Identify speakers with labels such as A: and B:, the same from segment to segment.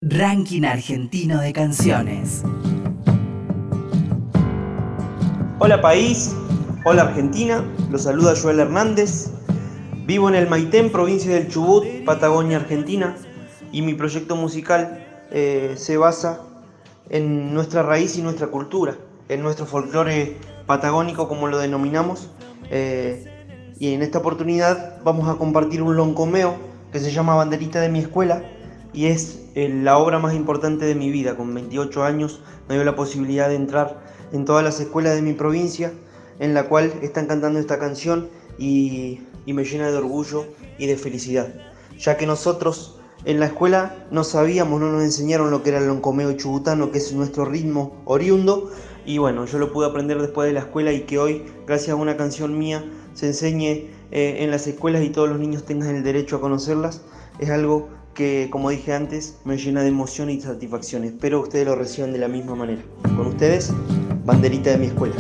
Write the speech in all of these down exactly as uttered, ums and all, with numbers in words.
A: Ranking argentino de canciones.
B: Hola país, hola Argentina, los saluda Joel Hernández. Vivo en el Maitén, provincia del Chubut, Patagonia, Argentina, y mi proyecto musical eh, se basa en nuestra raíz y nuestra cultura, en nuestro folclore patagónico, como lo denominamos. Eh, y en esta oportunidad vamos a compartir un loncomeo que se llama Banderita de mi escuela, y es eh, la obra más importante de mi vida. Con veintiocho años me dio la posibilidad de entrar en todas las escuelas de mi provincia, en la cual están cantando esta canción, y, y me llena de orgullo y de felicidad, ya que nosotros en la escuela no sabíamos, no nos enseñaron lo que era el loncomeo chubutano, que es nuestro ritmo oriundo, y bueno, yo lo pude aprender después de la escuela, y que hoy, gracias a una canción mía, se enseñe eh, en las escuelas y todos los niños tengan el derecho a conocerlas, es algo que, como dije antes, me llena de emoción y satisfacción. Espero que ustedes lo reciban de la misma manera. Con ustedes, Banderita de mi escuela.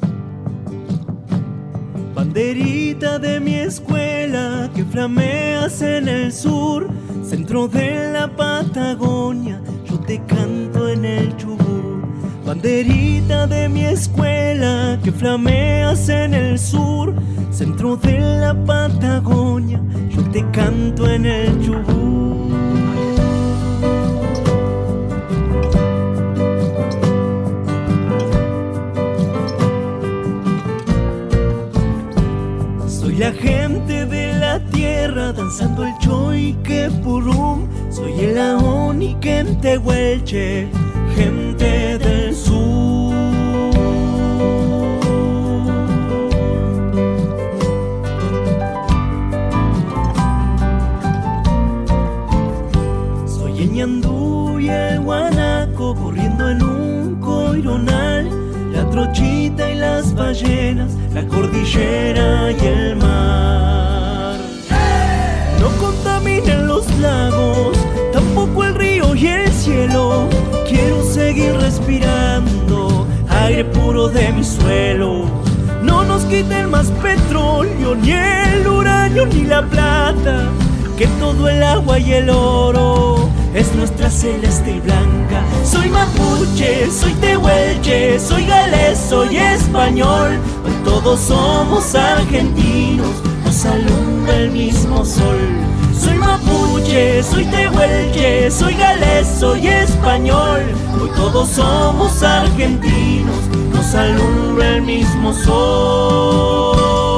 C: Banderita de mi escuela que flameas en el sur, centro de la Patagonia, yo te canto en el Chubut. Banderita de mi escuela que flameas en el sur, centro de la Patagonia, yo te canto en el Chubut. Soy la gente de la tierra danzando el choiquepurum, soy el aónique en Tehuelche, gente del sur. Soy el ñandú y el guanaco corriendo en un coironal, la trochita y las ballenas, la cordillera y el mar. No contaminen los lagos, tampoco el río y el cielo. Quiero seguir respirando aire puro de mi suelo. No nos quiten más petróleo, ni el uranio ni la plata, que todo el agua y el oro es nuestra celeste y blanca. Soy mapuche, soy tehuelche, soy galés, soy español. Hoy todos somos argentinos, nos alumbra el mismo sol. Soy mapuche, soy tehuelche, soy galés, soy español. Hoy todos somos argentinos, nos alumbra el mismo sol.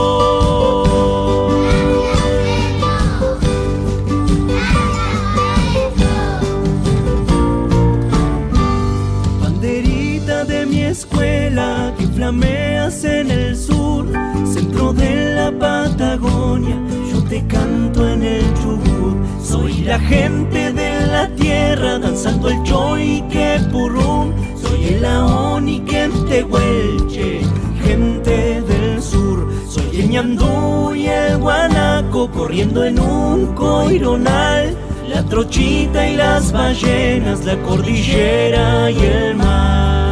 C: Escuela que flameas en el sur, centro de la Patagonia, yo te canto en el Chubut. Soy la gente de la tierra danzando el choiquepurum, soy el aónique en Tehuelche, gente del sur. Soy el ñandú y el guanaco corriendo en un coironal, la trochita y las ballenas, la cordillera y el mar.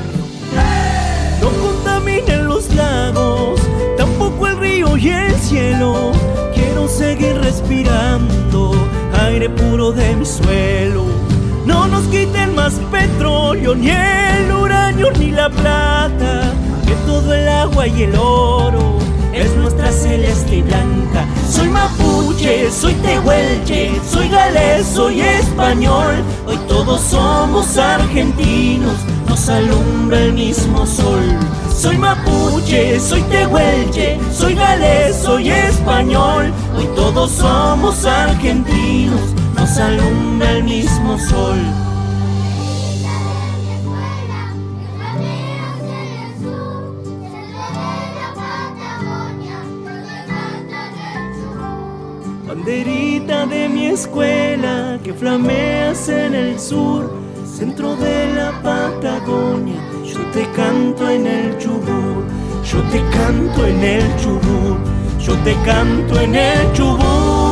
C: No contaminen los lagos, tampoco el río y el cielo. Quiero seguir respirando aire puro de mi suelo. No nos quiten más petróleo, ni el uranio ni la plata, que todo el agua y el oro es nuestra celeste y blanca. Soy mapuche, soy tehuelche, soy galés, soy español. Hoy todos somos argentinos, nos alumbra el mismo sol. Soy mapuche, soy tehuelche, soy galés, soy español. Hoy todos somos argentinos, nos alumbra el mismo sol. Banderita de mi escuela que flameas en el sur, centro de la Patagonia, yo te canto en el Chubut, yo te canto en el Chubut, yo te canto en el Chubut.